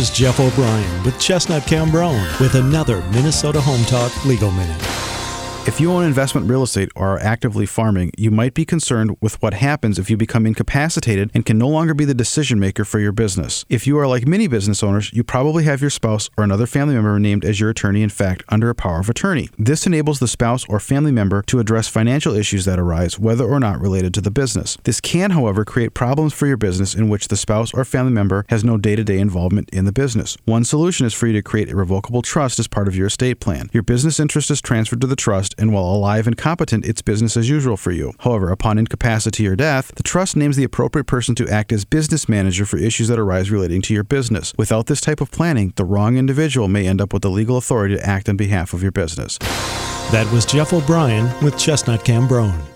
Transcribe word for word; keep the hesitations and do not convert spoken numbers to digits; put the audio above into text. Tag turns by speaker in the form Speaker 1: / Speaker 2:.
Speaker 1: Here's Jeff O'Brien with Chestnut Cambrone with another Minnesota Home Talk Legal Minute.
Speaker 2: If you own investment real estate or are actively farming, you might be concerned with what happens if you become incapacitated and can no longer be the decision maker for your business. If you are like many business owners, you probably have your spouse or another family member named as your attorney, in fact, under a power of attorney. This enables the spouse or family member to address financial issues that arise, whether or not related to the business. This can, however, create problems for your business in which the spouse or family member has no day-to-day involvement in the business. One solution is for you to create a revocable trust as part of your estate plan. Your business interest is transferred to the trust, and while alive and competent, it's business as usual for you. However, upon incapacity or death, the trust names the appropriate person to act as business manager for issues that arise relating to your business. Without this type of planning, the wrong individual may end up with the legal authority to act on behalf of your business.
Speaker 1: That was Jeff O'Brien with Chestnut Cambrone.